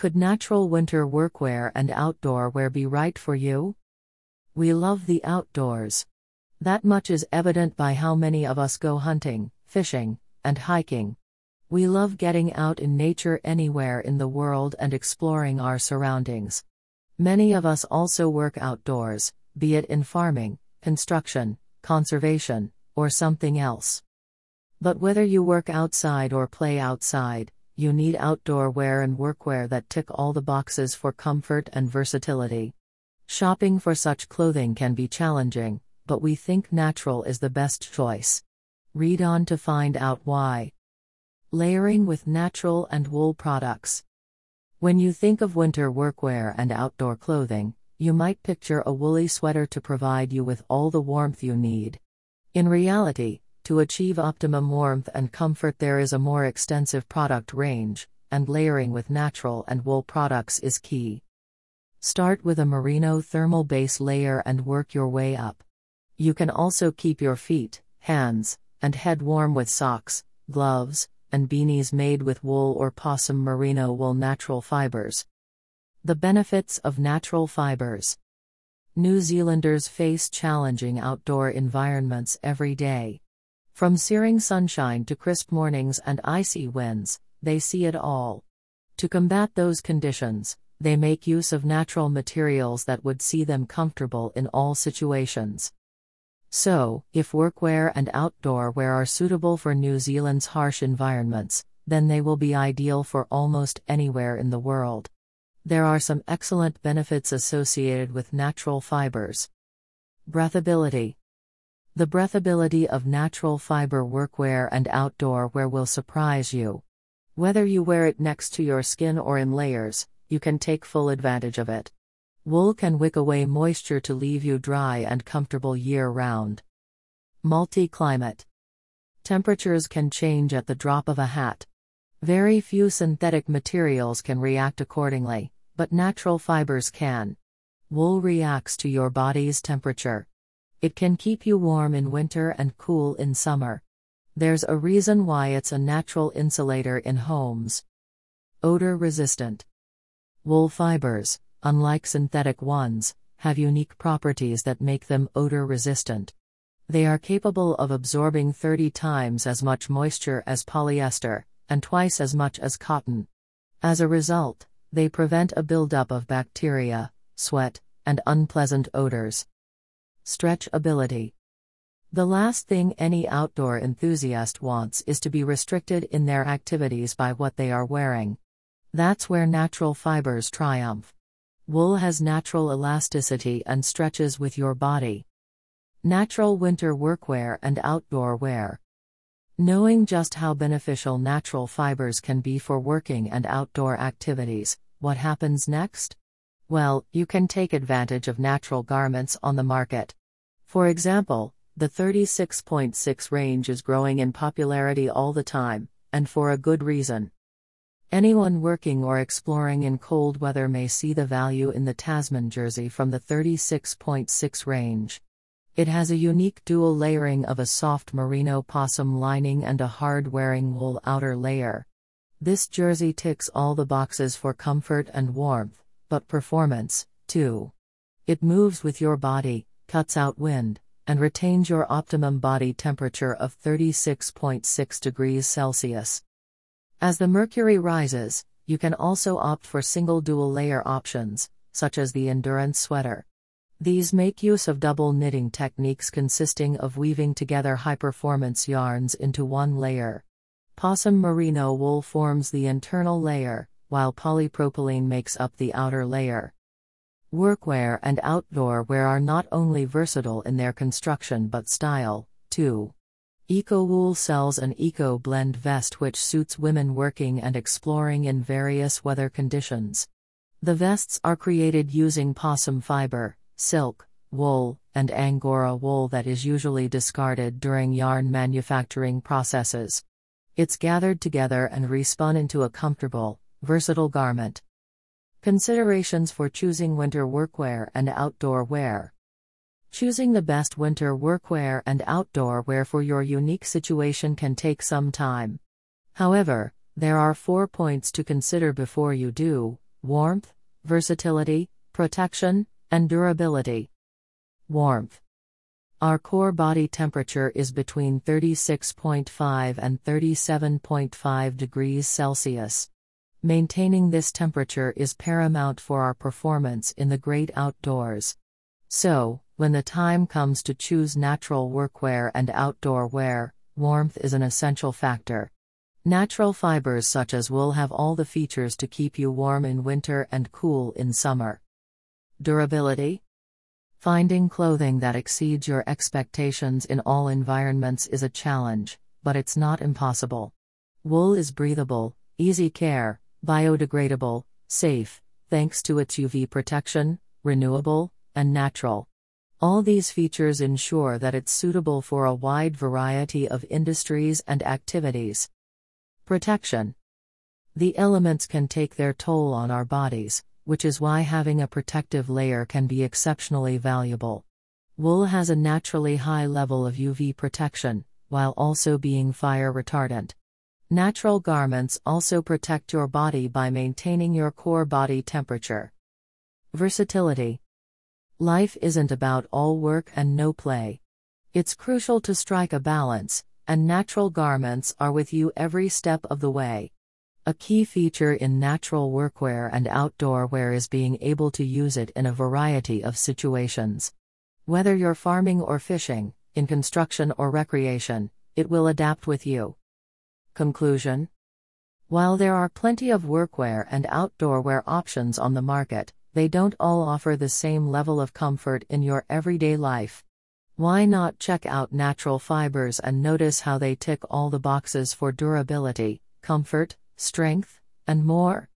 Could natural winter workwear and outdoor wear be right for you? We love the outdoors. That much is evident by how many of us go hunting, fishing, and hiking. We love getting out in nature anywhere in the world and exploring our surroundings. Many of us also work outdoors, be it in farming, construction, conservation, or something else. But whether you work outside or play outside, you need outdoor wear and workwear that tick all the boxes for comfort and versatility. Shopping for such clothing can be challenging, but we think natural is the best choice. Read on to find out why. Layering with natural and wool products. When you think of winter workwear and outdoor clothing, you might picture a woolly sweater to provide you with all the warmth you need. In reality, to achieve optimum warmth and comfort, there is a more extensive product range, and layering with natural and wool products is key. Start with a merino thermal base layer and work your way up. You can also keep your feet, hands, and head warm with socks, gloves, and beanies made with wool or possum merino wool natural fibers. The benefits of natural fibers. New Zealanders face challenging outdoor environments every day. From searing sunshine to crisp mornings and icy winds, they see it all. To combat those conditions, they make use of natural materials that would see them comfortable in all situations. So, if workwear and outdoor wear are suitable for New Zealand's harsh environments, then they will be ideal for almost anywhere in the world. There are some excellent benefits associated with natural fibers. Breathability. The breathability of natural fiber workwear and outdoor wear will surprise you. Whether you wear it next to your skin or in layers, you can take full advantage of it. Wool can wick away moisture to leave you dry and comfortable year-round. Multi-climate. Temperatures can change at the drop of a hat. Very few synthetic materials can react accordingly, but natural fibers can. Wool reacts to your body's temperature. It can keep you warm in winter and cool in summer. There's a reason why it's a natural insulator in homes. Odor resistant. Wool fibers, unlike synthetic ones, have unique properties that make them odor resistant. They are capable of absorbing 30 times as much moisture as polyester, and twice as much as cotton. As a result, they prevent a buildup of bacteria, sweat, and unpleasant odors. Stretchability. The last thing any outdoor enthusiast wants is to be restricted in their activities by what they are wearing. That's where natural fibers triumph. Wool has natural elasticity and stretches with your body. Natural winter workwear and outdoor wear. Knowing just how beneficial natural fibers can be for working and outdoor activities, what happens next? Well, you can take advantage of natural garments on the market. For example, the 36.6 range is growing in popularity all the time, and for a good reason. Anyone working or exploring in cold weather may see the value in the Tasman jersey from the 36.6 range. It has a unique dual layering of a soft merino possum lining and a hard-wearing wool outer layer. This jersey ticks all the boxes for comfort and warmth, but performance, too. It moves with your body, cuts out wind, and retains your optimum body temperature of 36.6 degrees Celsius. As the mercury rises, you can also opt for single dual-layer options, such as the endurance sweater. These make use of double knitting techniques consisting of weaving together high-performance yarns into one layer. Possum merino wool forms the internal layer, while polypropylene makes up the outer layer. Workwear and outdoor wear are not only versatile in their construction but style, too. EcoWool sells an eco-blend vest which suits women working and exploring in various weather conditions. The vests are created using possum fiber, silk, wool, and Angora wool that is usually discarded during yarn manufacturing processes. It's gathered together and respun into a comfortable, versatile garment. Considerations for choosing winter workwear and outdoor wear. Choosing the best winter workwear and outdoor wear for your unique situation can take some time. However, there are 4 points to consider before you do. warmth, versatility, protection, and durability. Warmth. Our core body temperature is between 36.5 and 37.5 degrees Celsius. Maintaining this temperature is paramount for our performance in the great outdoors. So, when the time comes to choose natural workwear and outdoor wear, warmth is an essential factor. Natural fibers such as wool have all the features to keep you warm in winter and cool in summer. Durability. Finding clothing that exceeds your expectations in all environments is a challenge, but it's not impossible. Wool is breathable, easy care, biodegradable, safe, thanks to its UV protection, renewable, and natural. All these features ensure that it's suitable for a wide variety of industries and activities. Protection. The elements can take their toll on our bodies, which is why having a protective layer can be exceptionally valuable. Wool has a naturally high level of UV protection, while also being fire retardant. Natural garments also protect your body by maintaining your core body temperature. Versatility. Life isn't about all work and no play. It's crucial to strike a balance, and natural garments are with you every step of the way. A key feature in natural workwear and outdoor wear is being able to use it in a variety of situations. Whether you're farming or fishing, in construction or recreation, it will adapt with you. Conclusion. While there are plenty of workwear and outdoor wear options on the market, they don't all offer the same level of comfort in your everyday life. Why not check out natural fibers and notice how they tick all the boxes for durability, comfort, strength, and more?